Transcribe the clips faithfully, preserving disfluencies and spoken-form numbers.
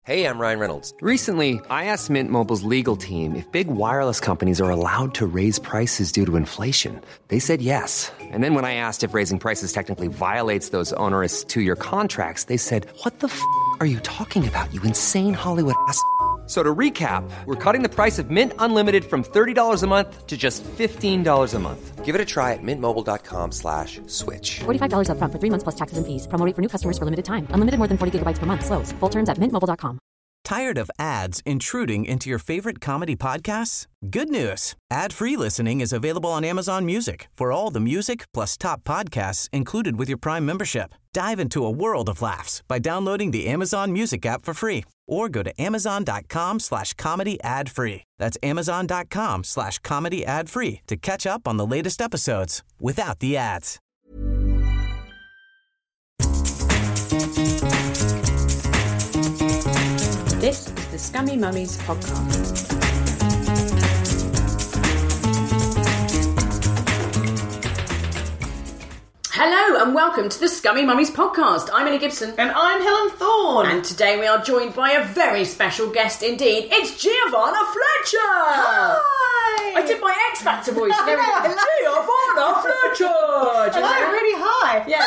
Hey, I'm Ryan Reynolds. Recently, I asked Mint Mobile's legal team if big wireless companies are allowed to raise prices due to inflation. They said yes. And then when I asked if raising prices technically violates those onerous two-year contracts, they said, what the f*** are you talking about, you insane Hollywood ass f- So to recap, we're cutting the price of Mint Unlimited from thirty dollars a month to just fifteen dollars a month. Give it a try at mintmobile.com slash switch. forty-five dollars up front for three months plus taxes and fees. Promo rate for new customers for limited time. Unlimited more than forty gigabytes per month. Slows full terms at mint mobile dot com. Tired of ads intruding into your favorite comedy podcasts? Good news. Ad-free listening is available on Amazon Music for all the music plus top podcasts included with your Prime membership. Dive into a world of laughs by downloading the Amazon Music app for free or go to amazon.com slash comedy ad free. That's amazon.com slash comedy ad free to catch up on the latest episodes without the ads. This is the Scummy Mummies podcast. Hello and welcome to the Scummy Mummies podcast. I'm Ellie Gibson. And I'm Helen Thorne. And today we are joined by a very special guest indeed. It's Giovanna Fletcher! Hi! I did my X Factor voice. I know, Giovanna Fletcher! Hello, really high. Yeah.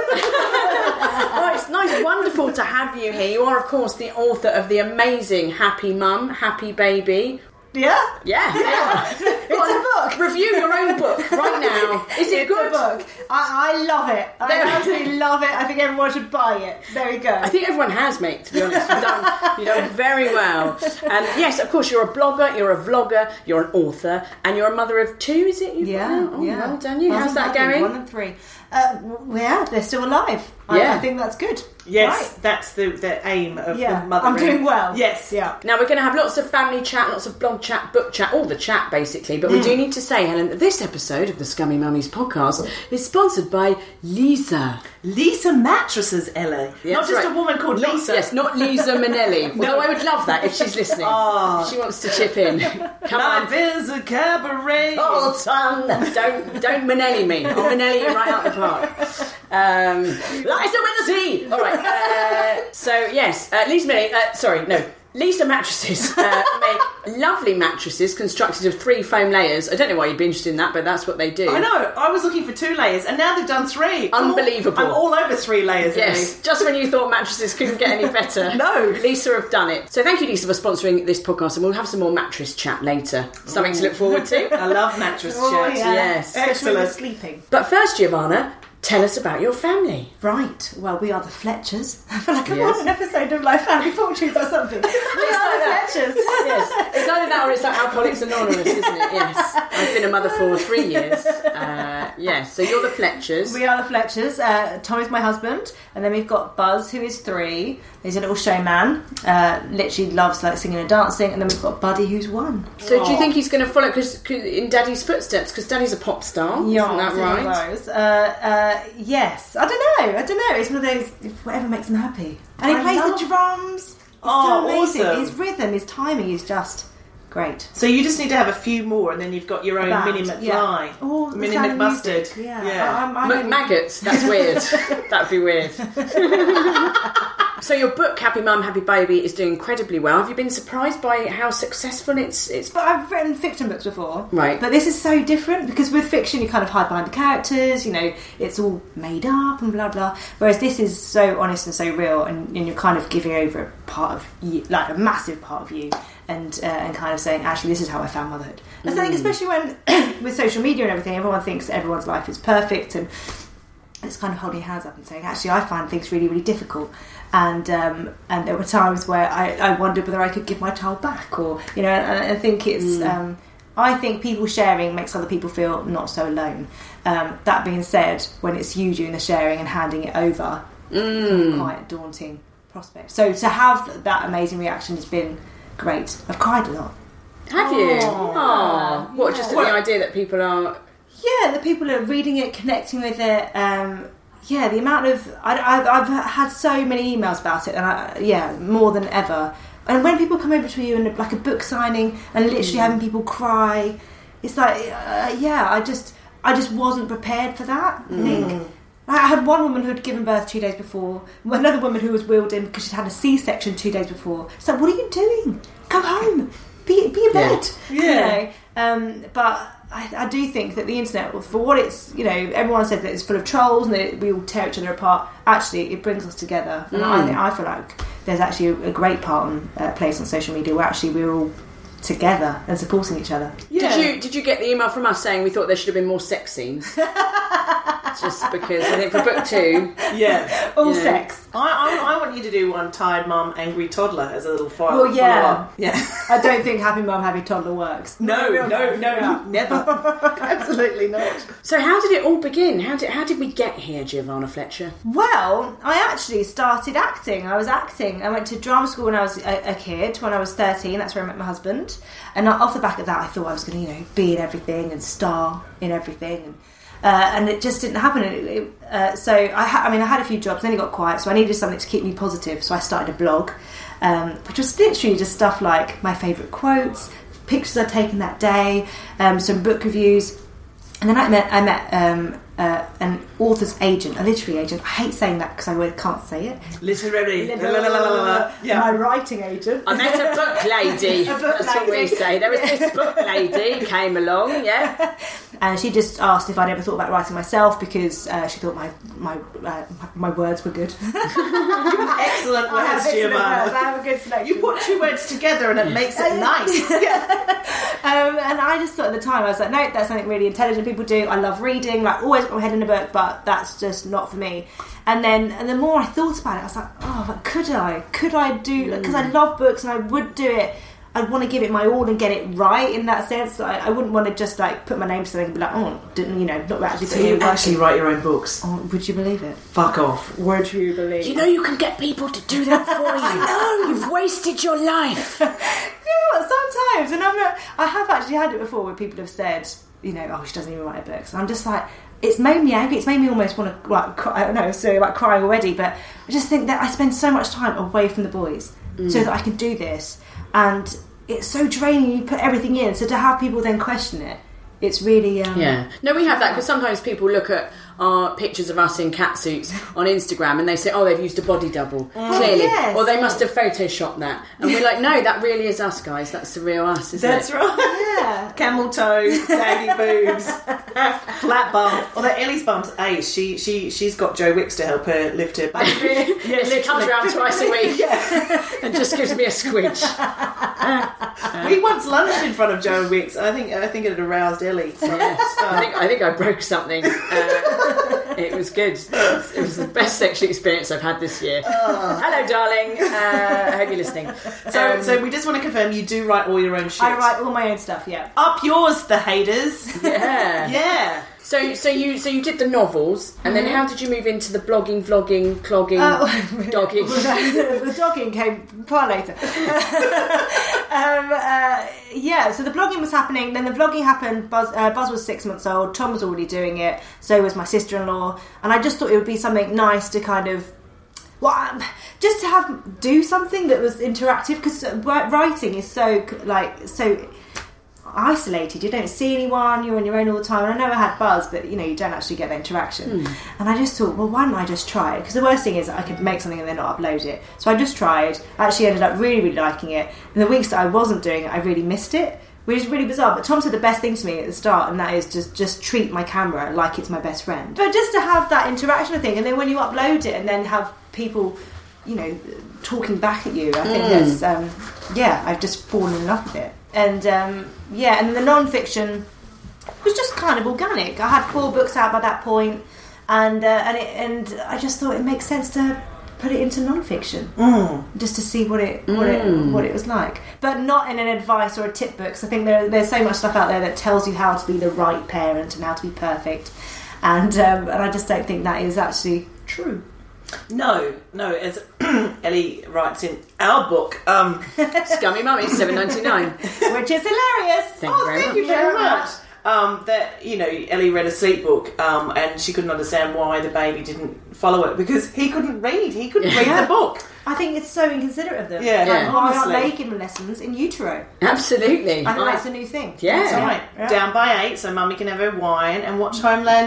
Well, it's nice, wonderful to have you here. You are, of course, the author of the amazing Happy Mum, Happy Baby. Yeah? Yeah. yeah. It's a book. Review your own book right now. Is it it's good? It's a book. I, I love it. I There- absolutely love it. I think everyone should buy it. Very good. I think everyone has, mate, to be honest. You've done, you've done very well. And yes, of course, you're a blogger, you're a vlogger, you're an author, and you're a mother of two, is it? You've yeah, got? Oh, yeah. well done you. One How's that and going? One and three. Uh, well, yeah, they're still alive. I, Yeah. I think that's good. Yes, Right. that's the, the aim of Yeah, the mothering. I'm doing well. Yes. Yeah. Now, we're going to have lots of family chat, lots of blog chat, book chat, all the chat, basically. But we Mm. do need to say, Helen, that this episode of the Scummy Mummies podcast is sponsored by Lisa. Lisa Mattresses, Ella. Yeah, Not that's just right. a woman called Not- Lisa. Yes, not Lisa Manelli. No. Although I would love that if she's listening. Oh. If she wants to chip in. Come on. Life is a cabaret. Oh, son! Don't don't Manelli me. I'll Manelli you right out the park. Um, Lisa with the T. All right. Uh, so yes, uh, Lisa Manelli. Uh, sorry, no. Lisa Mattresses uh, make lovely mattresses constructed of three foam layers. I don't know why you'd be interested in that, but that's what they do. I know. I was looking for two layers, and now they've done three. Unbelievable. I'm all, I'm all over three layers. Yes, just when you thought mattresses couldn't get any better. No. Lisa have done it. So thank you, Lisa, for sponsoring this podcast, and we'll have some more mattress chat later. Something to look forward to. I love mattress Oh, chats. yeah. Yes. Especially when Excellent. you're sleeping. But first, Giovanna, tell us about your family. Right, well, we are the Fletchers. I feel like I'm Yes. on an episode of like Family Fortunes or something. We are the Fletchers. Yes, it's either that or it's like Alcoholics Anonymous, isn't it? Yes, I've been a mother for three years. Uh, yes, so you're the Fletchers. We are the Fletchers. Uh, Tom is my husband, and then we've got Buzz, who is three. He's a little showman. Uh, literally loves like singing and dancing. And then we've got Buddy, who's one. So do you think he's going to follow cause, cause in Daddy's footsteps? Because Daddy's a pop star, Yeah, isn't that it's one of right? those. Uh, uh, yes, I don't know. I don't know. It's one of those whatever makes him happy. And he I plays love- the drums. It's Oh, so amazing. awesome. His rhythm, his timing is just great. So you just need to have a few more, and then you've got your own Band, Minnie McFly, yeah. Oh, the Minnie sound of McMustard. music, Yeah, I- I'm- I'm M- only- maggots, that's weird. That'd be weird. So your book, Happy Mum, Happy Baby, is doing incredibly well. Have you been surprised by how successful it's... it's... But I've written fiction books before. Right. But this is so different because with fiction you kind of hide behind the characters, you know, it's all made up and blah blah. Whereas this is so honest and so real, and, and you're kind of giving over a part of you, like a massive part of you, and uh, and kind of saying, actually, this is how I found motherhood. And I think especially when with social media and everything, everyone thinks everyone's life is perfect, and it's kind of holding your hands up and saying, actually, I find things really, really difficult. And um, and there were times where I, I wondered whether I could give my child back, or you know, and I think it's. Mm. Um, I think people sharing makes other people feel not so alone. Um, that being said, when it's you doing the sharing and handing it over, Mm. it's quite a daunting prospect. So to have that amazing reaction has been great. I've cried a lot. Have you? Oh, Oh, what, yeah. just at Well- the idea that people are... Yeah, the people are reading it, connecting with it. Um, yeah, the amount of I, I, I've had so many emails about it, and I, yeah, more than ever. And when people come over to you and like a book signing, and literally mm. having people cry, it's like, uh, yeah, I just, I just wasn't prepared for that. Mm. I think I had one woman who had given birth two days before, another woman who was wheeled in because she'd had a C-section two days before. It's like, what are you doing? Go home. Be, be in bed. Yeah. You know? Um, but I, I do think that the internet, for what it's, you know, everyone says that it's full of trolls and that we all tear each other apart. Actually, it brings us together. And Mm. I, think, I feel like there's actually a, a great part on uh, place on social media where actually we're all together and supporting each other. Yeah. Did you did you get the email from us saying we thought there should have been more sex scenes? Just because I think for book two, Yeah. All Yeah. sex. I, I, I want you to do one tired mum, angry toddler as a little file. Well, yeah. follow-up. Yeah. I don't think Happy Mum, Happy Toddler works. No, Real no, life. no, Yeah. never. Absolutely not. so how did it all begin? How did how did we get here, Giovanna Fletcher? Well, I actually started acting. I was acting. I went to drama school when I was a, a kid, when I was thirteen. That's where I met my husband. And off the back of that, I thought I was going to, you know, be in everything and star in everything. And, uh, and it just didn't happen. It, it, uh, so, I, ha- I mean, I had a few jobs, then it got quiet, so I needed something to keep me positive. So I started a blog, um, which was literally just stuff like my favourite quotes, pictures I'd taken that day, um, some book reviews. And then I met I met um, uh, an author's agent, a literary agent. I hate saying that because I can't say it. Literary. La, la, la, la, la, la. Yeah. My writing agent. I met a book lady. A book That's what we lady. say. There was this book lady came along, yeah. And she just asked if I'd ever thought about writing myself because uh, she thought my my uh, my words were good. Excellent I have words, excellent words. I Giovanna. have a good selection. You put two words together and it makes it nice. Um, and I just thought at the time, I was like, no, that's something really intelligent people do. I love reading, like always got my head in a book, but that's just not for me. And then, and the more I thought about it, I was like, oh, but could I? Could I do? Because I love books and I would do it. I'd want to give it my all and get it right in that sense. I, I wouldn't want to just like put my name to something and be like, oh, didn't you know, not actually. So you actually write your own books. Oh, would you believe it? Fuck off. Would you believe? You know you can get people to do that for you. I know. You've wasted your life. You know what, sometimes, and I'm not, I have actually had it before where people have said, you know, oh, she doesn't even write books. And I'm just like, it's made me angry. It's made me almost want to, like, cry. I don't know, sorry about crying already, but I just think that I spend so much time away from the boys mm. so that I can do this. And it's so draining. You put everything in, so to have people then question it, it's really um, yeah. No, we have that because sometimes people look at our pictures of us in catsuits on Instagram and they say, oh, they've used a body double, clearly, yes. or they must have photoshopped that. And we're like, no, that really is us, guys. That's the real us, isn't That's it? right. Yeah. Camel toe, saggy boobs, flat bum. Although Ellie's bum's ace. She she she's got Joe Wicks to help her lift her bum. Yeah, she comes around twice a week Yeah. and just gives me a squidge. We once lunched in front of Joe Wicks. I think I think it had aroused Ellie. So, Yes. I think I think I broke something. Uh, it was good. It was, it was the best sexual experience I've had this year. Hello, darling. Uh, I hope you're listening. so, Um, so we just want to confirm you do write all your own shit. I write all my own stuff, yeah. Up yours, the haters. yeah. Yeah. So, so you, so you did the novels, and then how did you move into the blogging, vlogging, clogging, Oh. dogging? The dogging came far later. um, uh, yeah, so the blogging was happening, then the vlogging happened. Buzz, uh, Buzz was six months old, Tom was already doing it, so was my sister-in-law, and I just thought it would be something nice to kind of, well, um, just to have do something that was interactive, because writing is so like so isolated. You don't see anyone, you're on your own all the time. And I know I had Buzz, but you know, you don't actually get the interaction. Mm. And I just thought, well, why don't I just try it? Because the worst thing is I could make something and then not upload it. So I just tried. I actually ended up really, really liking it. And the weeks that I wasn't doing it, I really missed it, which is really bizarre. But Tom said the best thing to me at the start, and that is just just treat my camera like it's my best friend. But just to have that interaction thing, and then when you upload it and then have people, you know, talking back at you, I think mm. that's um, yeah, I've just fallen in love with it. And um, yeah, and the non-fiction was just kind of organic. I had four books out by that point, and uh, and it, and I just thought it makes sense to put it into non-fiction, mm. just to see what it what mm. it what it was like, but not in an advice or a tip book. Because I think there, there's so much stuff out there that tells you how to be the right parent and how to be perfect, and um, and I just don't think that is actually true. No, no, as Ellie writes in our book, um, Scummy Mummy, seven ninety nine, which is hilarious. Thank oh, you very thank much. you very much. Um, that you know, Ellie read a sleep book, um, and she couldn't understand why the baby didn't follow it because he couldn't read. He couldn't Yeah. read the book. I think it's so inconsiderate of them. Yeah, like, yeah. why aren't honestly. they giving lessons in utero? Absolutely. I think I- that's a new thing. Yeah. That's right. Yeah. Down by eight, so Mummy can have her wine and watch Homeland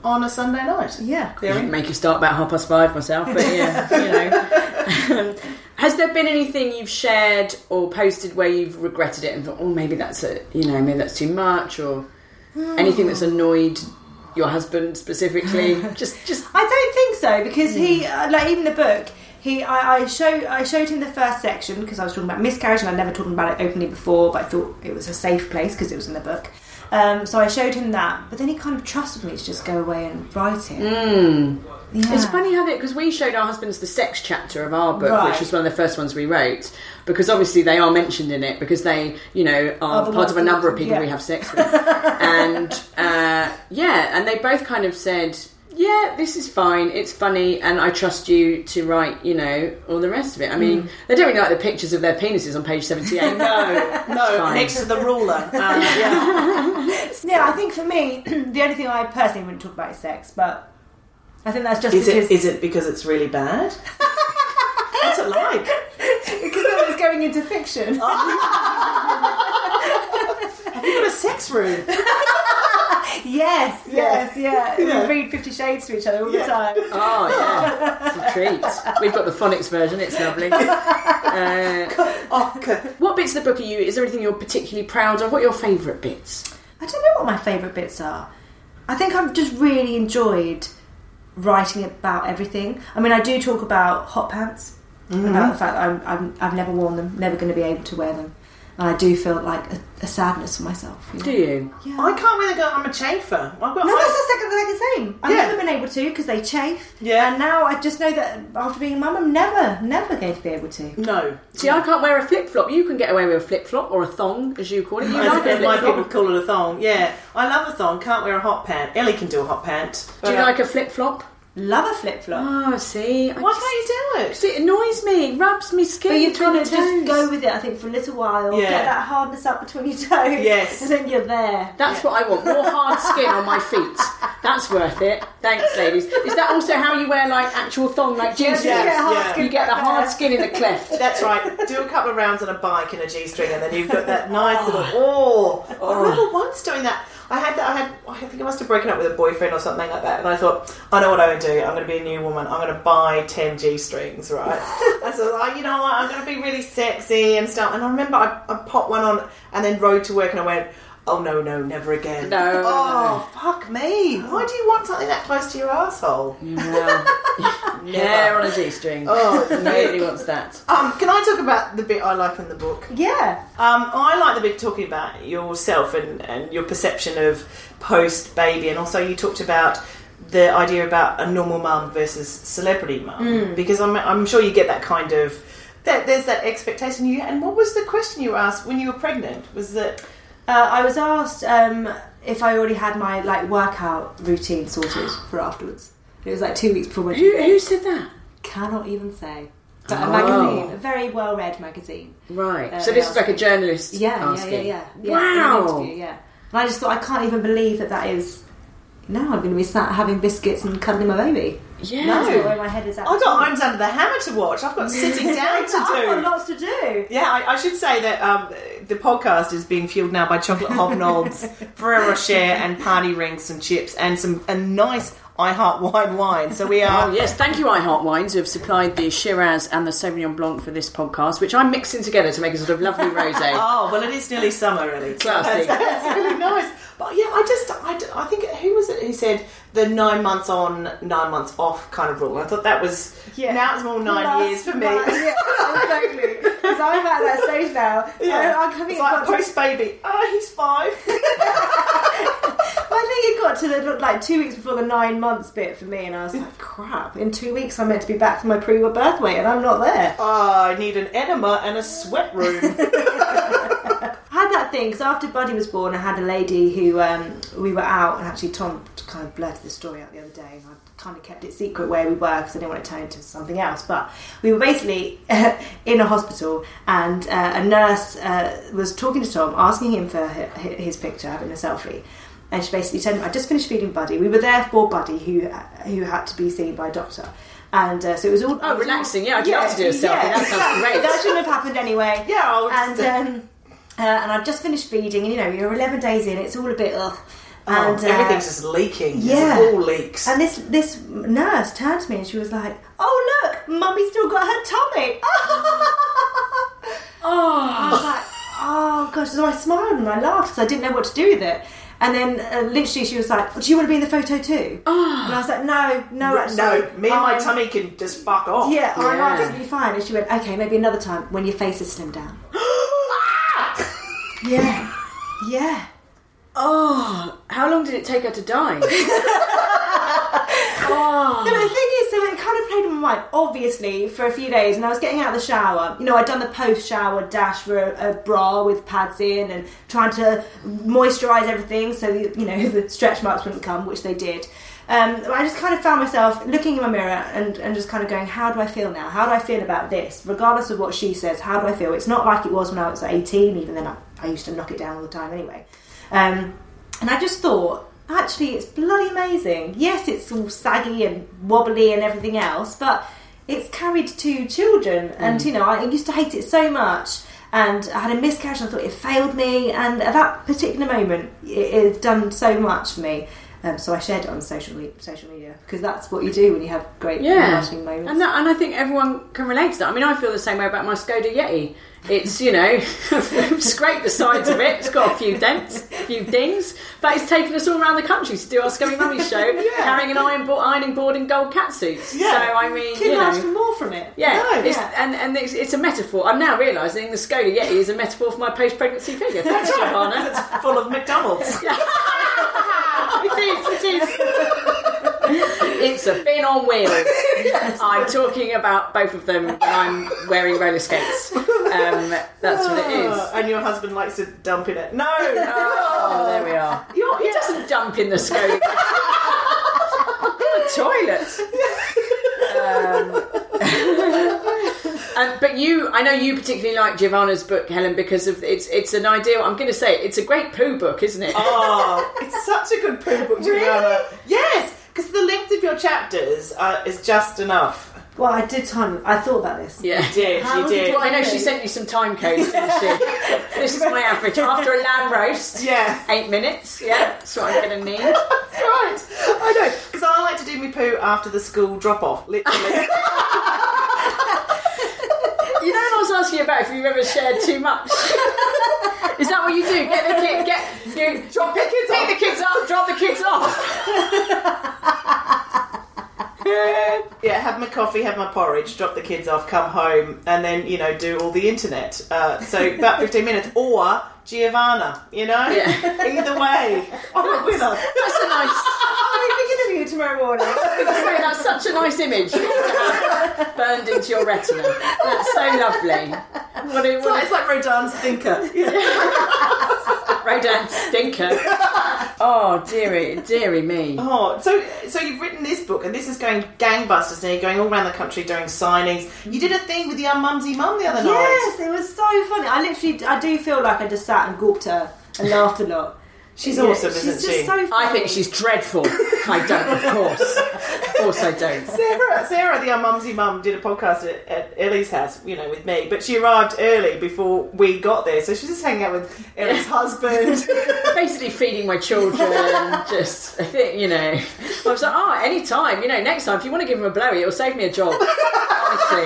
on a Sunday night. Yeah. I'd make a start about half past five myself, but yeah, you know. Um, has there been anything you've shared or posted where you've regretted it and thought, oh, maybe that's a, you know, maybe that's too much, or anything that's annoyed your husband specifically? just, just. I don't think so, because he, uh, like, even the book. He, I, I showed, I showed him the first section because I was talking about miscarriage and I'd never talked about it openly before, but I thought it was a safe place because it was in the book. Um, so I showed him that, but then he kind of trusted me to just go away and write it. Mm. Yeah. It's funny how they, because we showed our husbands the sex chapter of our book, Right. which was one of the first ones we wrote, because obviously they are mentioned in it because they, you know, are Other part of a ones number of that- people yeah. we have sex with, and uh, yeah, and they both kind of said, yeah, this is fine, it's funny, and I trust you to write, you know, all the rest of it. I mean, they don't really like the pictures of their penises on page seventy-eight. No, no, fine. next to the ruler. Um, yeah. Yeah, I think for me, the only thing I personally wouldn't talk about is sex, but I think that's just Is because... it? Is it because it's really bad? What's it like? because then it's going into fiction. Have you got a sex room? Yes, yes, yeah. Yeah. We read Fifty Shades to each other all Yeah. the time. Oh, yeah. It's a treat. We've got the phonics version, it's lovely. Uh, Oh, okay. what bits of the book are you, is there anything you're particularly proud of? What are your favourite bits? I don't know what my favourite bits are. I think I've just really enjoyed writing about everything. I mean, I do talk about hot pants, Mm-hmm. about the fact that I'm, I'm, I've never worn them, never going to be able to wear them. And I do feel like a, a sadness for myself. You know? Do you? Yeah. I can't really go. I'm a chafer. I've got. No, I- that's the second thing the same. I've Yeah. never been able to because they chafe. Yeah. And now I just know that after being a mum, I'm never, never going to be able to. No. See, I can't wear a flip-flop. You can get away with a flip-flop or a thong, as you call it. You As like a as my people flip-flop? call it a thong. Yeah, I love a thong. Can't wear a hot pant. Ellie can do a hot pant. Do you like a flip-flop? Love a flip flop. Oh, see. I Why just- can't you do it? Because it annoys me. It rubs me skin But you've between got to the just toes. go with it, I think, for a little while. Yeah. Get that hardness up between your toes. Yes. And then you're there. That's what I want. More hard skin on my feet. That's worth it. Thanks, ladies. Is that also how you wear, like, actual thong, like jeans? Yeah, you get hard yeah. skin You get the back hard there. skin in the cleft. That's right. Do a couple of rounds on a bike in a G-string, and then you've got that nice little. Oh, I remember once doing that. I had that. I had. I think I must have broken up with a boyfriend or something like that, and I thought, I know what I'm going to do. I'm going to be a new woman. I'm going to buy ten G-strings, right? I thought, oh, you know what? I'm going to be really sexy and stuff. And I remember I, I popped one on and then rode to work, and I went, oh no, no, never again. No. Oh, fuck me. Why do you want something that close to your asshole? Hair on a G-string. Oh, Nobody wants that. Um, can I talk about the bit I like in the book? Yeah. Um, I like the bit talking about yourself and, and your perception of post-baby, and also you talked about the idea about a normal mum versus celebrity mum, because I'm, I'm sure you get that kind of, that, there's that expectation. You And what was the question you were asked when you were pregnant? Was that... Uh, I was asked um, if I already had my like workout routine sorted for afterwards. It was like two weeks before my Who, who said that? Cannot even say. But a Oh. magazine, a very well-read magazine. Right. Uh, so this is like a journalist Yeah, yeah, asking. yeah, yeah, yeah. Wow. in an interview, yeah. And I just thought, I can't even believe that that is... Now I'm going to be sat having biscuits and cuddling my baby. Yeah. That's not where my head is at. I've got Homes Under the Hammer to watch. I've got sitting down to I've got do. lots to do. Yeah, I, I should say that um, the podcast is being fueled now by chocolate hobnobs, Ferrero Rocher, and party rings and chips, and some a nice I Heart Wine wine. So we are. Oh yes, thank you, iHeart Wines, who have supplied the Shiraz and the Sauvignon Blanc for this podcast, which I'm mixing together to make a sort of lovely rosé. Oh well, it is nearly summer, really. Classy. That's, that's really nice. But yeah, I just, I, I think who was it who said the nine months on, nine months off kind of rule? I thought that was. Yeah. Now it's more nine Last years for me. month, yeah, exactly. Because I'm at that stage now. Yeah, I, I think it's it like got to- post baby. Oh, he's five. I think it got to the, like two weeks before the nine months bit for me, and I was like, crap, in two weeks I'm meant to be back to my pre-birth weight, and I'm not there. Oh, I need an enema and a sweat room. I had that thing, because after Buddy was born, I had a lady who, um, we were out, and actually Tom kind of blurted the story out the other day, and I kind of kept it secret where we were, because I didn't want to turn into something else, but we were basically in a hospital, and uh, a nurse uh, was talking to Tom, asking him for his, his picture, having a selfie. And she basically told him, I just finished feeding Buddy. We were there for Buddy, who who had to be seen by a doctor. And uh, so it was all... Oh, it was relaxing. all- Yeah, I'd love to do a selfie. That sounds great. That shouldn't have happened anyway. Yeah, I'll And, just- um, uh, and I've just finished feeding, and, you know, you're eleven days in, it's all a bit, ugh. Oh, and uh, everything's just leaking. yeah. It's all leaks. And this this nurse turned to me and she was like, "Oh look, Mummy's still got her tummy." Oh, I was like, "Oh gosh!" So I smiled and I laughed because I didn't know what to do with it. And then uh, literally she was like, "Do you want to be in the photo too?" Oh. And I was like, "No, no, no, actually, me and my I'm- tummy can just fuck off. Yeah, I'm Yeah. absolutely fine." And she went, "Okay, maybe another time when your face is slimmed down." Yeah, yeah. oh, how long did it take her to die? oh. No, but the thing is, so it kind of played in my mind, obviously, for a few days, and I was getting out of the shower. You know, I'd done the post-shower dash for a, a bra with pads in and trying to moisturise everything so, you know, the stretch marks wouldn't come, which they did. Um, I just kind of found myself looking in my mirror and, and just kind of going, how do I feel now? How do I feel about this? Regardless of what she says, how do I feel? It's not like it was when I was eighteen, even then I, I used to knock it down all the time anyway. Um, and I just thought, actually, it's bloody amazing. Yes, it's all saggy and wobbly and everything else, but it's carried two children. And, you know, I used to hate it so much. And I had a miscarriage and I thought it failed me. And at that particular moment, it, it had done so much for me. Um, so I shared it on social media, social media because that's what you do when you have great Yeah, lasting moments. and that, and I think everyone can relate to that. I mean, I feel the same way about my Skoda Yeti. It's, you know, scraped the sides of it. It's got a few dents, a few dings, but it's taken us all around the country to do our Scummy Mummy show, Yeah. carrying an iron bo- ironing board and gold catsuits. Yeah. So I mean, Couldn't you know, ask for more from it. yeah, No, it's, yeah. and and it's, it's a metaphor. I'm now realising the Skoda Yeti is a metaphor for my post-pregnancy figure. Thanks, Johanna. It's full of McDonald's. It is, it is. It's a bin on wheels. I'm talking about both of them when I'm wearing roller skates. Um, that's what it is. Oh, and your husband likes to dump in it. No! Oh, there we are. You're, He doesn't dump in the Skoda. Got a toilet. Um, and, but you, I know you particularly like Giovanna's book, Helen, because of it's it's an ideal. I'm going to say it's a great poo book, isn't it? Oh, it's such a good poo book, Juliana. Yes, because the length of your chapters uh, is just enough. Well, I did time. I thought about this. Yeah. You did, How you was it did. Well, I know she sent you some time codes, didn't she? This is my average. After a lamb roast, Yeah. eight minutes. Yeah, that's what I'm going to need. That's right. I know, because I like to do my poo after the school drop-off, literally. You know what I was asking you about if you've ever shared too much? Is that what you do? Get the kid, get you drop the kids, take the kids up, drop the kids off. Yeah, have my coffee, have my porridge, drop the kids off, come home, and then, you know, do all the internet. Uh, so about fifteen minutes. Or Giovanna, you know? Yeah. Either way. I'm a winner. That's a nice. I'm thinking of you tomorrow morning. Sorry, that's such a nice image to have burned into your retina. That's so lovely. What a, It's like, what it's like Rodin's Thinker. a Rodin stinker. Oh, dearie, dearie me. Oh, so so you've written this book, and this is going gangbusters, and you're going all around the country doing signings. You did a thing with your Mumsy Mum the other night. Yes, it was so funny. I literally, I do feel like I just sat and gawped her and laughed a lot. She's Yeah, awesome, she's isn't just she? so funny. I think she's dreadful. I don't, of course. Of course I don't. Sarah, Sarah, the Mumsy Mum, did a podcast at, at Ellie's house, you know, with me, but she arrived early before we got there, so she's just hanging out with Ellie's husband. Basically feeding my children, just, I think, you know. I was like, oh, any time, you know, next time, if you want to give him a blowy, it'll save me a job. Honestly.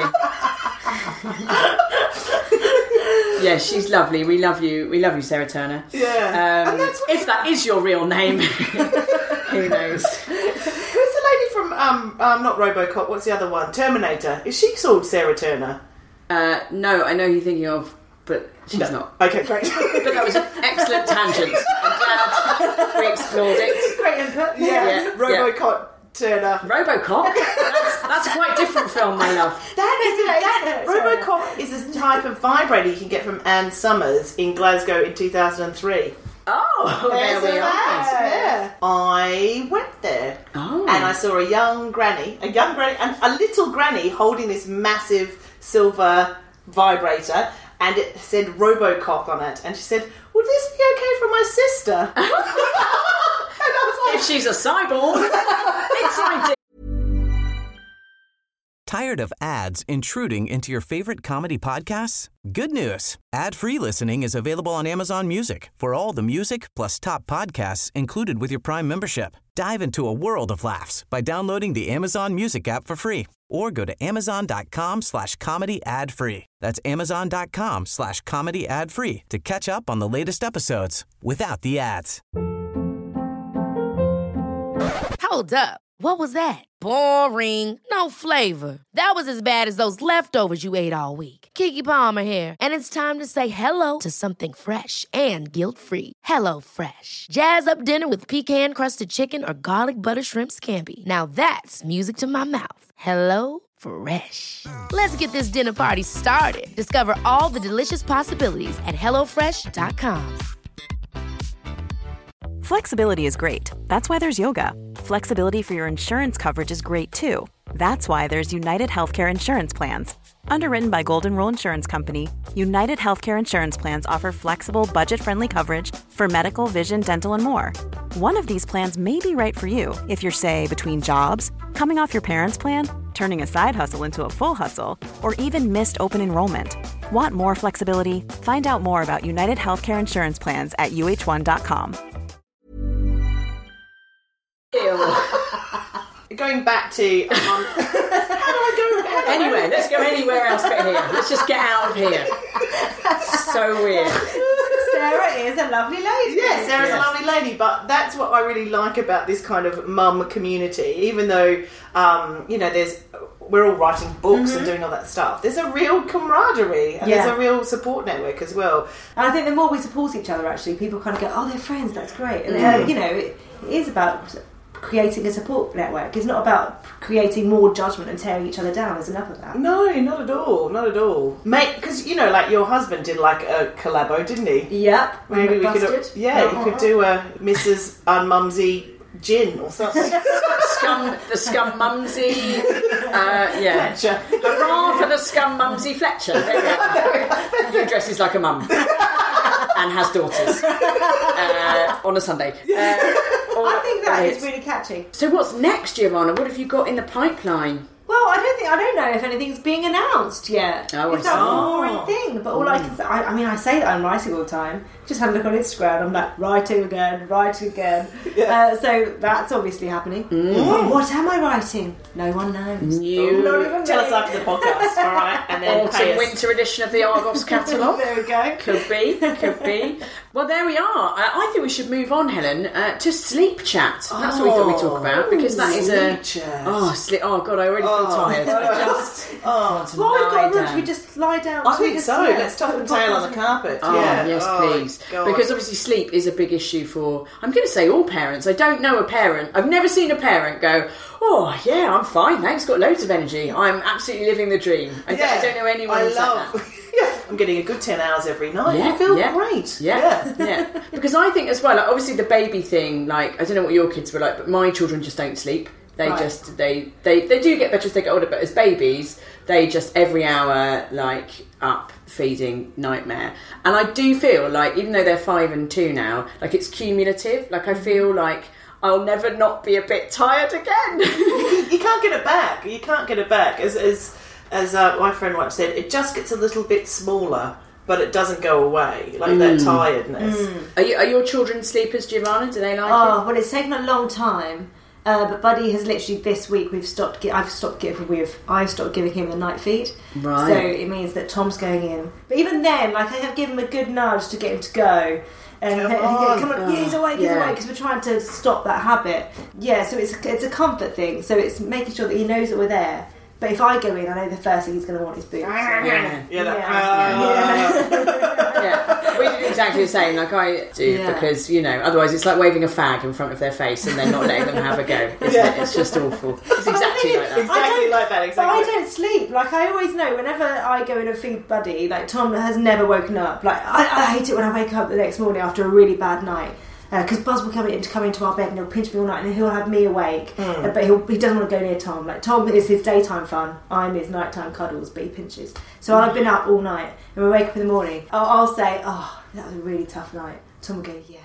Yeah, she's lovely. We love you. We love you, Sarah Turner. Yeah. Um, And that's what- if that is your real name, who knows? Who's the lady from, um, um, not Robocop, what's the other one? Terminator. Is she called Sarah Turner? Uh, no, I know who you're thinking of, but she's not. Okay, great. But that was an excellent tangent. I'm glad we explored it. Great input. Yeah, Yeah, Robocop Turner. Robocop? That's, that's a quite different film, my love. That is that. Sorry. Robocop is a type of vibrator you can get from Anne Summers in Glasgow in two thousand three. Oh, there we are. Yeah. I went there Oh. and I saw a young granny, a young granny, and a little granny holding this massive silver vibrator, and it said Robocop on it. And she said, "Would this be okay for my sister?" And I was like, If she's a cyborg, it's ideal. Tired of ads intruding into your favorite comedy podcasts? Good news. Ad-free listening is available on Amazon Music for all the music plus top podcasts included with your Prime membership. Dive into a world of laughs by downloading the Amazon Music app for free or go to amazon.com slash comedy ad free. That's amazon.com slash comedy ad free to catch up on the latest episodes without the ads. Hold up. What was that? Boring. No flavor. That was as bad as those leftovers you ate all week. Keke Palmer here, and it's time to say hello to something fresh and guilt-free. Hello Fresh. Jazz up dinner with pecan-crusted chicken or garlic butter shrimp scampi. Now that's music to my mouth. Hello Fresh. Let's get this dinner party started. Discover all the delicious possibilities at hello fresh dot com. Flexibility is great. That's why there's yoga. Flexibility for your insurance coverage is great too. That's why there's United Healthcare Insurance Plans. Underwritten by Golden Rule Insurance Company, United Healthcare Insurance Plans offer flexible, budget-friendly coverage for medical, vision, dental, and more. One of these plans may be right for you if you're, say, between jobs, coming off your parents' plan, turning a side hustle into a full hustle, or even missed open enrollment. Want more flexibility? Find out more about United Healthcare Insurance Plans at U H one dot com. Going back to um, how do I go? How do Anyway, I... let's go anywhere else but here. Let's just get out of here. So weird. Sarah is a lovely lady. Yeah, Sarah's Yes. a lovely lady, but that's what I really like about this kind of mum community. Even though, um, you know, there's we're all writing books Mm-hmm. and doing all that stuff. There's a real camaraderie and Yeah. there's a real support network as well. And I think the more we support each other, actually, people kind of go, "Oh, they're friends. That's great." And Mm. uh, you know, it, it is about creating a support network. It's not about creating more judgment and tearing each other down. There's enough of that. No, not at all, not at all. Mate, because, you know, like your husband did like a collabo, didn't he? Yep. Maybe we could, Busted. yeah, Uh-huh. you could do a Missus Unmumsy gin or something. Scum, the Scum Mumsy. Uh, yeah. Fletcher. Hurrah for the Scum Mumsy Fletcher. There we go. Who dresses like a mum and has daughters uh, on a Sunday. Uh, or- I think that is right. really catchy. So what's next, Giovanna? What have you got in the pipeline? Well, I don't think I don't know if anything's being announced yet. Oh, I it's that see. boring thing. But all I can say, I, I mean, I say that I'm writing all the time. Just have a look on Instagram. I'm like writing again, writing again. Yeah. Uh, so that's obviously happening. Mm. What, what am I writing? No one knows. New Not even Tell me. us after the podcast, all right? And then pay autumn us. winter edition of the Argos catalogue. There we go. Could be, could be. Well, there we are. Uh, I think we should move on, Helen, uh, to sleep chat. That's what we thought we'd talk about, because that is a... Sleep chat. Oh, sleep. Oh, God, I already feel tired. I just Oh, want to Well, we've lie got a room. down. Should we just lie down? I Should we think just- so. yeah, Let's top put and the tail podcast on the carpet. Oh, yeah. yes, Oh, please. God. Because obviously sleep is a big issue for, I'm going to say all parents. I don't know a parent. I've never seen a parent go, oh, yeah, I'm fine, thanks, got loads of energy. I'm absolutely living the dream. I, Yeah. don't, I don't know anyone I who's like love. that. Yeah, I'm getting a good ten hours every night. Yeah, I feel yeah. great. Yeah, yeah. Because I think as well, like, obviously the baby thing, like, I don't know what your kids were like, but my children just don't sleep. They Right. just, they, they, they do get better as they get older, but as babies, they just every hour, like, up, feeding, nightmare. And I do feel like, even though they're five and two now, like, it's cumulative. Like, I feel like I'll never not be a bit tired again. You can't get it back. You can't get it back. As as as uh, my friend once said, it just gets a little bit smaller, but it doesn't go away. Like that tiredness. Are, you, are your children sleepers, Giovanna? Do they like Oh, it? well, it's taken a long time. Uh, but Buddy has literally this week we've stopped. Gi- I've stopped giving. We've I've stopped giving him the night feed. Right. So it means that Tom's going in. But even then, like I have given him a good nudge to get him to go. And Come he- he- on. come on, yeah, he's awake, he's Yeah. awake, because we're trying to stop that habit. Yeah, so it's it's a comfort thing. So it's making sure that he knows that we're there. But if I go in, I know the first thing he's going to want is boots. Yeah. Yeah, that, Yeah. Yeah, we did exactly the same, like I do, Yeah. because, you know, otherwise it's like waving a fag in front of their face and then not letting them have a go, isn't Yeah. it? It's just awful. It's exactly like that. Exactly like that. But I Exactly. don't sleep. Like I always know, whenever I go in and feed Buddy, like Tom has never woken up. Like I, I hate it when I wake up the next morning after a really bad night. Because Buzz will come in to come into our bed and he'll pinch me all night and he'll have me awake, uh, but he'll, he doesn't want to go near Tom. Like Tom is his daytime fun, I'm his nighttime cuddles, but he pinches. So I've been up all night and we wake up in the morning. I'll, I'll say, "Oh, that was a really tough night." Tom will go, "Yeah."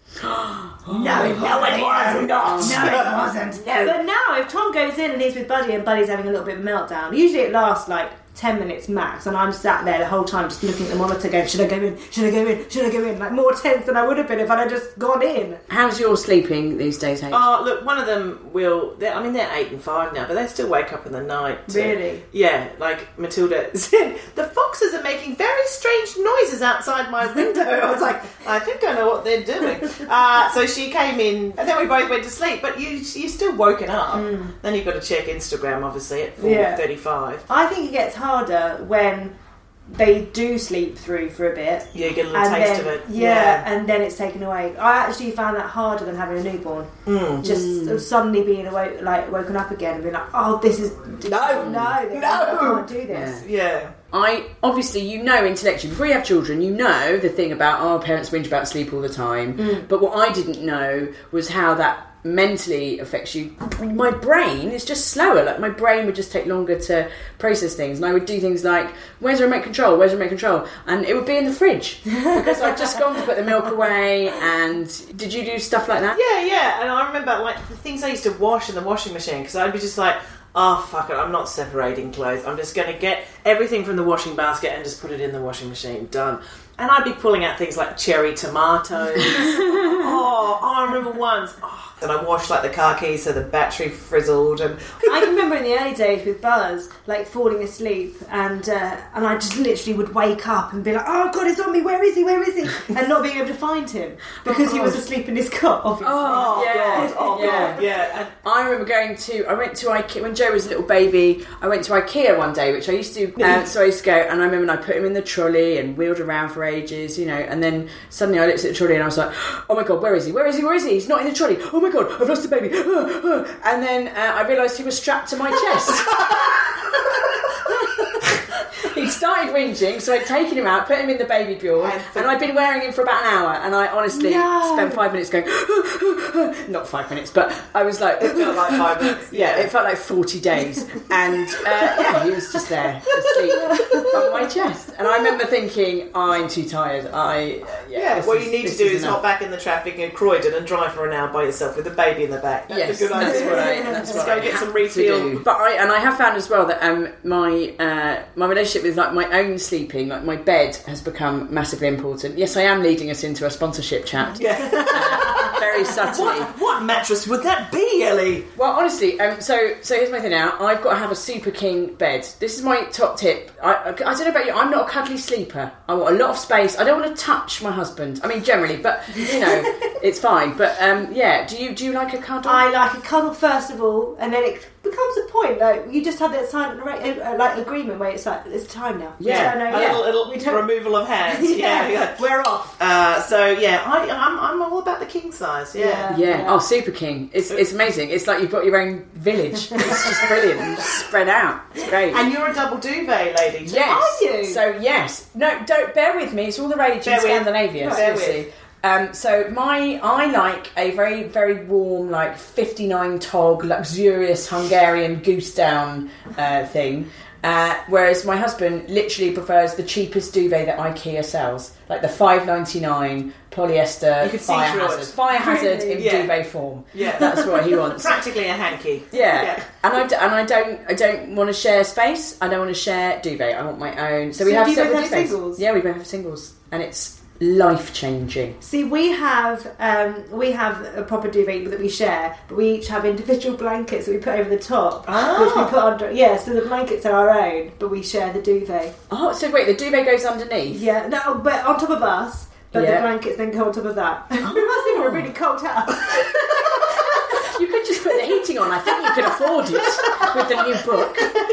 no, no, it was not. No, it wasn't. No. But now, if Tom goes in and he's with Buddy and Buddy's having a little bit of a meltdown, usually it lasts like ten minutes max, and I'm sat there the whole time just looking at the monitor going, should I go in, should I go in, should I go in, like more tense than I would have been if I'd have just gone in. How's your sleeping these days, H? Oh, look, one of them will, I mean, they're eight and five now, but they still wake up in the night. To, really? Yeah, like Matilda said, the foxes are making very strange noises outside my window. I was like, I think I know what they're doing. Uh, so she came in, and then we both went to sleep, but you, you're still woken up. Mm. Then you've got to check Instagram, obviously, at four thirty-five. Yeah. I think it gets harder when they do sleep through for a bit. Yeah, you get a little taste then, of it. Yeah, yeah, and then it's taken away. I actually found that harder than having a newborn. Mm. Just mm. suddenly being awake, like woken up again and being like, oh, this is... No! No, no, I can't do this. Yeah. yeah. I, obviously, you know intellectually, before you have children, you know the thing about, oh, parents whinge about sleep all the time. Mm. But what I didn't know was how that mentally affects you. My brain is just slower. Like, my brain would just take longer to process things, and I would do things like, where's the remote control, where's the remote control, and it would be in the fridge because I'd just gone to put the milk away. And did you do stuff like that? Yeah, yeah. And I remember like the things I used to wash in the washing machine, because I'd be just like, oh fuck it, I'm not separating clothes, I'm just going to get everything from the washing basket and just put it in the washing machine, done. And I'd be pulling out things like cherry tomatoes. oh, I remember once, oh, and I washed like the car keys so the battery frizzled. And I can remember in the early days with Buzz, like falling asleep, and uh, and I just literally would wake up and be like, oh god, it's on me, where is he, where is he? And not being able to find him because oh, he was asleep in his cot, obviously. Oh, yeah. God, oh yeah. god, yeah. And I remember going to, I went to IKEA, when Joe was a little baby, I went to IKEA one day, which I used to, uh, so I used to go, and I remember I put him in the trolley and wheeled around for ages, you know, and then suddenly I looked at the trolley and I was like, oh my god, where is he, where is he, where is he? He's not in the trolley. Oh my god, I've lost the baby. And then uh, I realised he was strapped to my chest. He'd started whinging, so I'd taken him out, put him in the baby Bjorn, and I'd been wearing him for about an hour, and I honestly no. spent five minutes going, not five minutes, but I was like... It felt like five minutes. Yeah, it felt like forty days. And, uh, yeah, he was just there, asleep on my chest. And I remember thinking, oh, I'm too tired. I... Uh, yeah, yeah what is, you need to do is, is hop back in the traffic in Croydon and drive for an hour by yourself with the baby in the back. That's yes, a good idea. That's what I, that's Let's what go I get some refuel. But I, and I have found as well that um, my uh, my relationship with like my own sleeping, like my bed, has become massively important. Yes, I am leading us into a sponsorship chat. Yeah. Uh, very subtly. What, what mattress would that be, Ellie? Well, honestly, um, so so here's my thing now. I've got to have a Super King bed. This is my top tip. I, I, I don't know about you, I'm not a cuddly sleeper. I want a lot of space. I don't want to touch my husband. I mean, generally, but, you know, it's fine. But, um, yeah, do you do you like a cuddle? I like a cuddle first of all, and then it becomes a point, like, you just have that silent uh, like agreement where it's like, it's time now. Yeah, we don't know, a yeah. little, little we don't... removal of hands. yeah, yeah, yeah, we're off. Uh, so, yeah, I, I'm, I'm all about the king size, yeah. Yeah, yeah. yeah. Oh, Super King. It's it's amazing. It's like you've got your own village. It's just brilliant. And just spread out. It's great. And you're a double duvet lady, too. Yes. Are you? So, yes. No, don't, bear with me. It's all the rage in Scandinavia, seriously. Um, so my, I like a very, very warm, like fifty-nine tog, luxurious Hungarian goose down uh, thing. Uh, whereas my husband literally prefers the cheapest duvet that IKEA sells, like the five ninety-nine polyester fire hazard, fire hazard in yeah. duvet form. Yeah, that's what he wants. Practically a hanky. Yeah, yeah. and I d- and I don't I don't want to share space. I don't want to share duvet. I want my own. So, so we have do you both separate have duvets. singles? Yeah, we both have singles, and it's life changing. See, we have um, we have a proper duvet that we share, but we each have individual blankets that we put over the top, ah. which we put under. Yeah, so the blankets are our own, but we share the duvet. Oh, so wait, the duvet goes underneath? Yeah, no, but on top of us, but yeah. the blankets then go on top of that. Oh. We must have a really cold house. You could just put the heating on. I think you can afford it with the new book.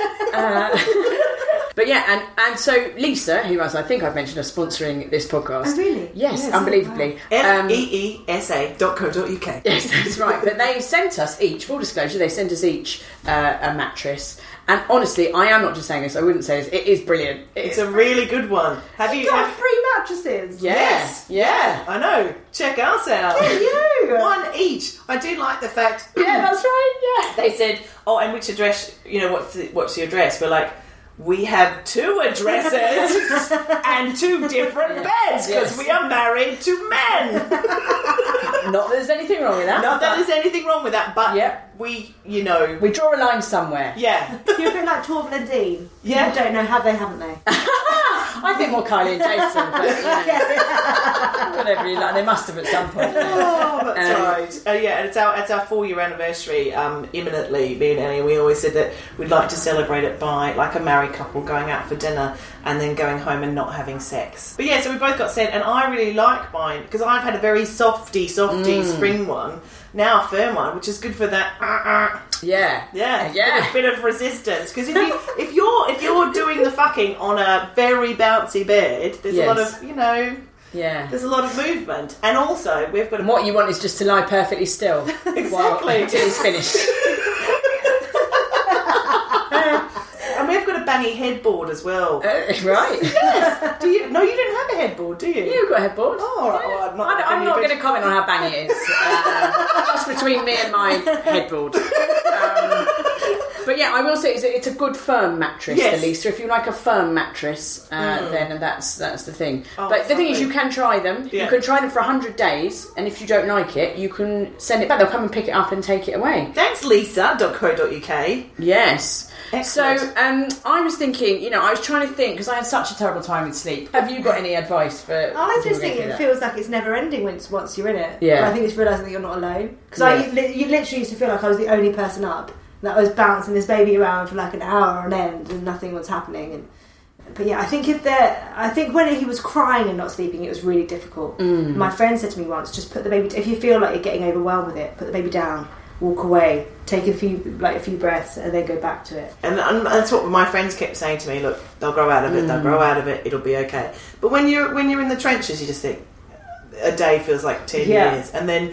Uh, But yeah, and, and so Leesa, who, as I think I've mentioned, are sponsoring this podcast. Oh, really? Yes, yes unbelievably. L E E S A dot co dot U K. Yes, that's right. But they sent us each, full disclosure, they sent us each uh, a mattress. And honestly, I am not just saying this, I wouldn't say this, it is brilliant. It it's is a really good one. Have you, you got have... free mattresses? Yeah. Yes, yeah, I know. Check us out. Get you. One each. I do like the fact. Yeah, that's right, yeah. They said, oh, and which address, you know, what's the, what's the address? We're like, we have two addresses and two different beds because Yes. we are married to men. Not that there's anything wrong with that. Not that but there's anything wrong with that, but Yep. we, you know, we draw a line somewhere. yeah. You're a bit like Torval and Dean. Yeah. People don't know, have they, haven't they? I think more Kylie and Jason, but you know, whatever you like. They must have at some point. you know. Oh, that's Um, right. Uh, yeah, and it's our it's our four year anniversary. Um, imminently, me and Ellie, we always said that we'd like to celebrate it by like a married couple going out for dinner and then going home and not having sex. But yeah, so we both got sent, and I really like mine because I've had a very softy, softy spring one. Now a firm one, which is good for that. Uh, uh, Yeah. yeah, Yeah. bit of, bit of resistance. Because if you if you're if you're doing the fucking on a very bouncy bed, there's a lot Yes. of you know. Yeah. There's a lot of movement, and also we've got a And what you want is just to lie perfectly still. Exactly. While, until it's finished. and we've got a bangy headboard as well. Uh, right. Yes. Do you? No, you don't have a headboard, do you? You've got a headboard. Oh, all right. Well, I'm not. I don't- I'm any not bit- going to comment on how bang it is. Uh, that's between me and my headboard. Um, but yeah, I will say it's a, it's a good firm mattress, Yes. Elisa. If you like a firm mattress, uh, then that's that's the thing. Oh, but the thing is, lovely. you can try them. Yeah. You can try them for one hundred days, and if you don't like it, you can send it back. They'll come and pick it up and take it away. Thanks, Lisa dot co dot uk. Yes. Excellent. So um, I was thinking, you know, I was trying to think because I had such a terrible time with sleep. Have you got any advice for? I for just people think going it through that? feels like it's never ending once once you're in it. Yeah. But I think it's realising that you're not alone. Because Yeah. I li- you literally used to feel like I was the only person up. That I was bouncing this baby around for like an hour on end and nothing was happening. And but yeah, I think if there, I think when he was crying and not sleeping, it was really difficult. Mm. My friend said to me once, just put the baby. If you feel like you're getting overwhelmed with it, put the baby down, walk away, take a few like a few breaths, and then go back to it. And, and that's what my friends kept saying to me. Look, they'll grow out of it. They'll grow out of it. It'll be okay. But when you're when you're in the trenches, you just think a day feels like ten Yeah. years, and then.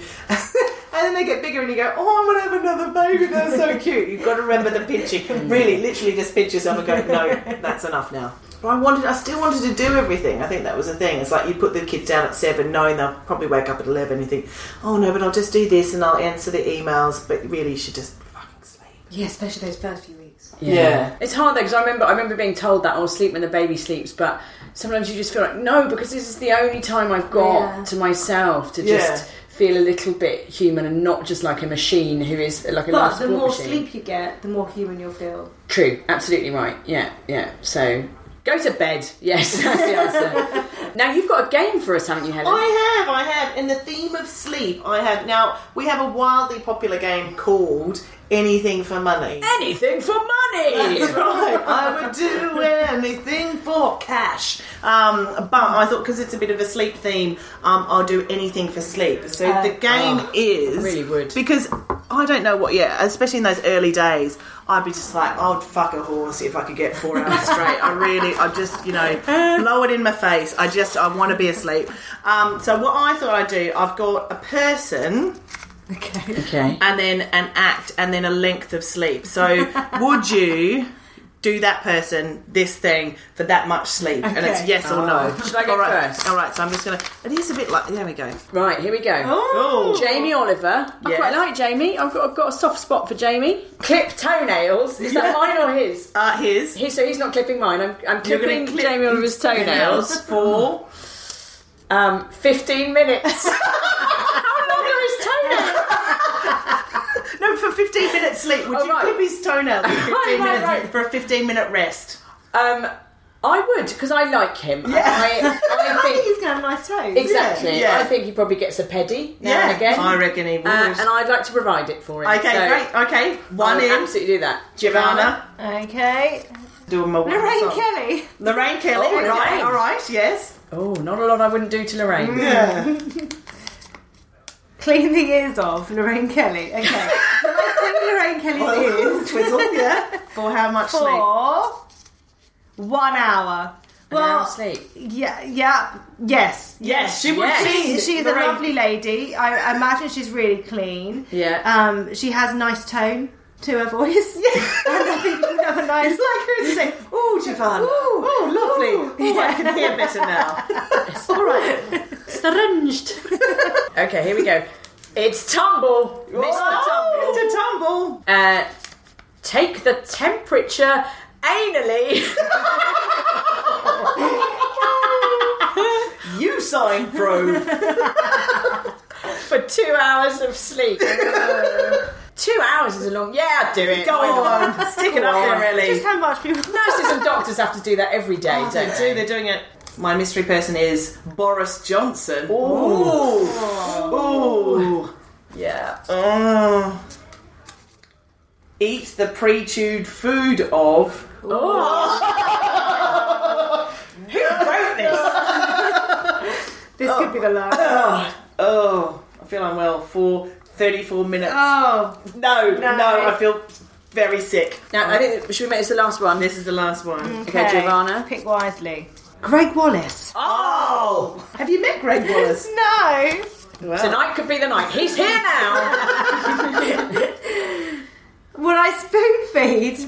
And then they get bigger and you go, oh, I want to have another baby, they're so cute. You've got to remember the pinching. Really, literally just pinch yourself and go, no, that's enough now. But I wanted, I still wanted to do everything. I think that was the thing. It's like you put the kids down at seven knowing they'll probably wake up at eleven and you think, oh no, but I'll just do this and I'll answer the emails. But really, you should just fucking sleep. Yeah, especially those first few weeks. Yeah. Yeah. It's hard though because I remember I remember being told that I'll sleep when the baby sleeps, but sometimes you just feel like no, because this is the only time I've got Yeah. to myself to Yeah. just feel a little bit human and not just like a machine who is like a But life the support more machine. sleep you get, the more human you'll feel. True, absolutely right. Yeah, yeah. So go to bed. Yes, that's the answer. Now you've got a game for us, haven't you, Helen? I have, I have. In the theme of sleep, I have. Now, we have a wildly popular game called Anything for Money. Anything for money. That's right. I would do anything for cash. Um, but I thought because it's a bit of a sleep theme, um, I'll do anything for sleep. So Uh, the game oh, is... I really would. Because I don't know what, yeah, especially in those early days, I'd be just like, I would fuck a horse if I could get four hours straight. I really, I just, you know, blow it in my face. I just, I want to be asleep. Um, so what I thought I'd do, I've got a person... Okay. Okay. and then an act, and then a length of sleep. So, would you do that person this thing for that much sleep? And it's Okay. yes or no. Should I go All right. first? All right. So I'm just gonna. It is a bit like. There we go. Right, here we go. Oh, Jamie Oliver. I Yes. quite like Jamie. I've got, I've got a soft spot for Jamie. Clip toenails. Is that mine or his? Uh, his. He, so he's not clipping mine. I'm, I'm You're clipping gonna clip Jamie Oliver's toenails for. um, fifteen minutes. How long are his toenails? No, for fifteen minutes sleep. Would Oh, you right. clip his toenail for fifteen Right, right, minutes right. for a fifteen minute rest? Um, I would, because I like him. Yeah. I, I I think think... he's going to have nice toes. Exactly. Yeah. I think he probably gets a pedi now Yeah, and again. I reckon he would. Uh, and I'd like to provide it for him. Okay, So great. Okay, one I'll in. absolutely do that. Giovanna. Okay. Doing my Lorraine song. Kelly. Lorraine Kelly. Oh, right. Lorraine. All right. Yes. Oh, not a lot I wouldn't do to Lorraine. Yeah. Clean the ears of Lorraine Kelly. Okay. When I clean Lorraine Kelly's ears Twizzle, yeah. For how much sleep? for one hour. An Well, hour sleep. yeah, yeah, yes. Yes, she would. Yes. She, she's a Lorraine- lovely lady. I, I imagine she's really clean. Yeah. Um, she has a nice tone to her voice. Yeah. And I think she would have a nice. It's like her to say, "Oh, Giovanna, oh, lovely. Oh, I can hear better now." All right. Syringed. Okay, here we go. It's Tumble. Mister Oh, Tumble. Mister Tumble. Uh, take the temperature anally. You signed probe. For two hours of sleep. Two hours is a long... Yeah, I'd do it. Go Why on. not? Stick it Go up there, on. really. Just how much people... Nurses and doctors have to do that every day, Oh, they don't do. They're doing it. My mystery person is Boris Johnson. Ooh. Ooh. Yeah. Oh. Eat the pre-chewed food of... Oh. Who wrote this? This oh. could be the last. Oh. oh. I feel unwell for thirty-four minutes. Oh. No, no, No. I feel very sick. Now, I think, should we make this the last one? This is the last one. Okay, Giovanna. Pick wisely. Greg Wallace. Oh! Have you met Greg Wallace? No. Well. Tonight could be the night. He's here now. Would I spoon feed?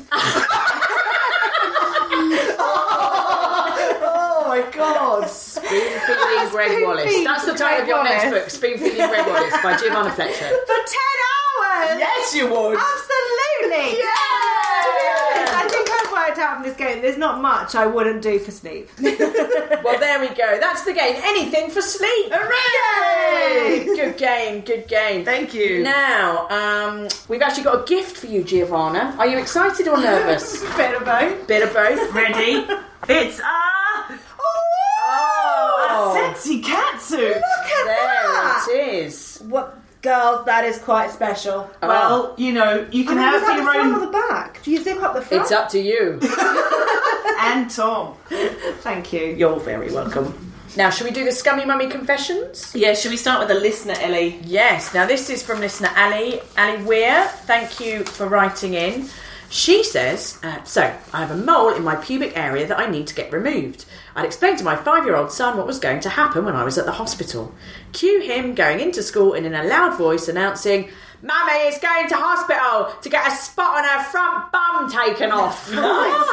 Oh my god! Spoon feeding Greg Spoon Wallace. feed That's the title of your Greg next Wallace. book. Spoon feeding Greg Wallace by Giovanna Fletcher. For ten hours? Yes, you would! Absolutely! Yeah! I think I've worked out from this game there's not much I wouldn't do for sleep. Well, there we go. That's the game. Anything for sleep. Hooray! Good game. Good game. Thank you. Now, um, we've actually got a gift for you, Giovanna. Are you excited or nervous? Bit of both. Bit of both. Ready? It's a... Oh, sexy cat suit! Look at there that! it is. What, girls, that is quite special. Well, you know, you can I mean, have is that your the front own... or the back? Do you zip up the front? It's up to you. And Tom. Thank you. You're very welcome. Now, shall we do the Scummy Mummy confessions? Yeah, shall we start with the listener, Ellie? Yes. Now, this is from listener Ali. Ali Weir. Thank you for writing in. She says, uh, so, I have a mole in my pubic area that I need to get removed. I'd explained to my five-year-old son what was going to happen when I was at the hospital. Cue him going into school and in a loud voice announcing, Mummy is going to hospital to get a spot on her front bum taken off. Nice.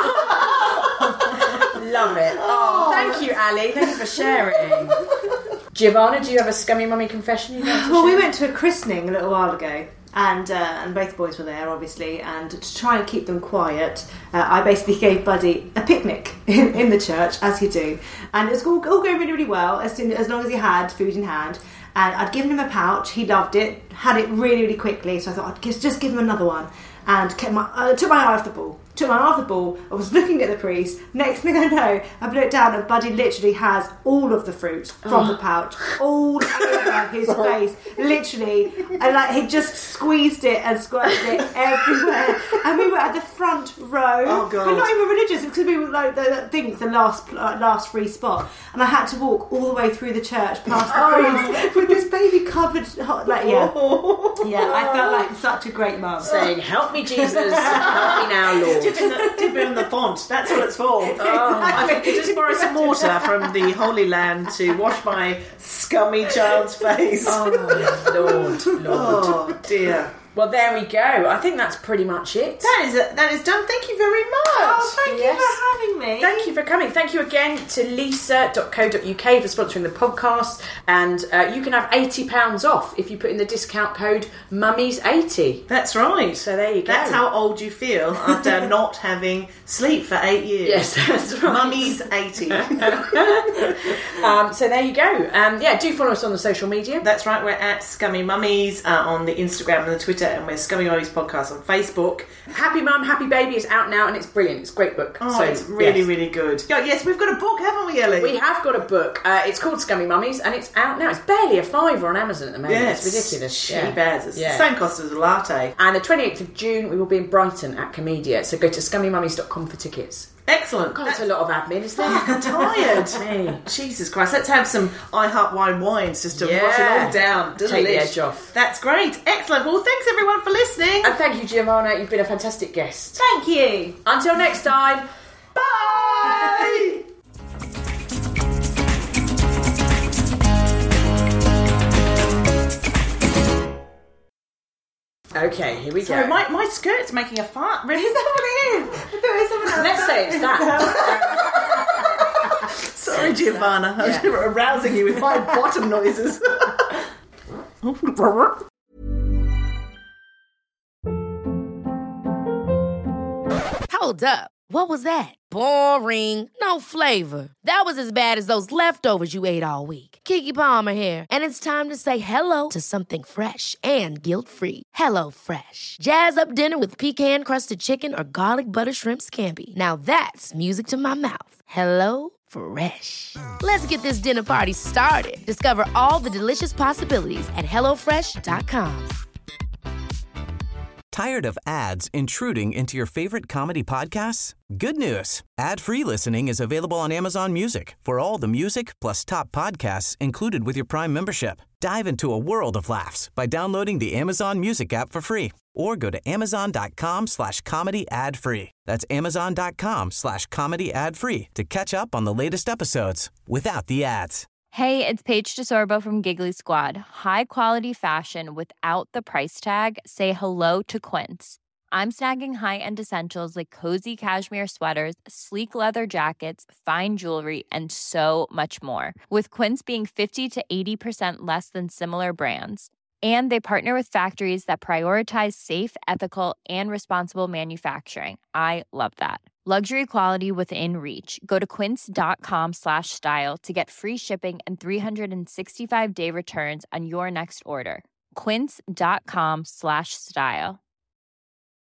Love it. Oh, thank you, Ali. Thank you for sharing. Giovanna, do you have a Scummy Mummy confession you'd like to Well, we share? went to a christening a little while ago. And uh, and both boys were there, obviously. And to try and keep them quiet, uh, I basically gave Buddy a picnic in, in the church, as you do. And it was all, all going really, really well, as soon as long as he had food in hand. And I'd given him a pouch. He loved it. Had it really, really quickly. So I thought I'd just, just give him another one. And kept my, I took my eye off the ball. Took my eye off the ball. I was looking at the priest. Next thing I know, I put it down, and Buddy literally has all of the fruit from the pouch all over his face, literally, and like he just squeezed it and squirted it everywhere. And we were at the front row. Oh, God. We're not even religious because we were like the, the thing, the last uh, last free spot, and I had to walk all the way through the church past the priest with this baby covered, like yeah, yeah. I felt like such a great mum. Saying, help me, Jesus. Help me now, Lord. Dip in, the, dip in the font. That's what it's for. Oh, I think I just borrow some water from the Holy Land to wash my scummy child's face. Oh, Lord, Lord. Oh, dear. Well, there we go. I think that's pretty much it. That is that is done. Thank you very much. Oh, thank Yes. you for having me. Thank you for coming. Thank you again to lisa dot co dot uk for sponsoring the podcast. And uh, you can have eighty pounds off if you put in the discount code mummies eighty. That's right. So there you go. That's how old you feel after not having sleep for eight years. Yes, that's right. Mummy's eighty. Um, so there you go. Um, yeah, do follow us on the social media. That's right. We're at Scummy Mummies uh, on the Instagram and the Twitter, and we're Scummy Mummies Podcast on Facebook. Happy Mum, Happy Baby is out now and it's brilliant. It's a great book. Oh, so, it's really, yes. really good. Yeah, yes, we've got a book, haven't we, Ellie? We have got a book. Uh, it's called Scummy Mummies and it's out now. It's barely a fiver on Amazon at the moment. Yes, It's ridiculous. cheap Yeah. as. It's Yeah. the same cost as a latte. And the twenty-eighth of June, we will be in Brighton at Comedia. So go to scummy mummies dot com for tickets. Excellent. God, that's a lot of admin, isn't it? I'm tired. Me. Jesus Christ, let's have some I Heart Wine wines just to Yeah. wash it all down. Take the Delish. edge off. That's great. Excellent. Well, thanks everyone for listening. And thank you, Giovanna. You've been a fantastic guest. Thank you. Until next time. Bye! Okay, here we Sorry, go. my, my skirt's making a fart. Really? Is that what it is? I thought it was someone else. Let's say it's that. Sorry, Giovanna. I was Yeah. arousing you with my bottom noises. Hold up. What was that? Boring. No flavor. That was as bad as those leftovers you ate all week. Keke Palmer here, and it's time to say hello to something fresh and guilt-free. Hello Fresh. Jazz up dinner with pecan-crusted chicken or garlic butter shrimp scampi. Now that's music to my mouth. Hello Fresh. Let's get this dinner party started. Discover all the delicious possibilities at hello fresh dot com. Tired of ads intruding into your favorite comedy podcasts? Good news. Ad-free listening is available on Amazon Music for all the music plus top podcasts included with your Prime membership. Dive into a world of laughs by downloading the Amazon Music app for free or go to amazon.com slash comedy ad free. That's amazon.com slash comedy ad free to catch up on the latest episodes without the ads. Hey, it's Paige DeSorbo from Giggly Squad. High quality fashion without the price tag. Say hello to Quince. I'm snagging high-end essentials like cozy cashmere sweaters, sleek leather jackets, fine jewelry, and so much more. With Quince being fifty to eighty percent less than similar brands. And they partner with factories that prioritize safe, ethical, and responsible manufacturing. I love that. Luxury quality within reach. Go to quince.com slash style to get free shipping and three sixty-five day returns on your next order. Quince.com slash style.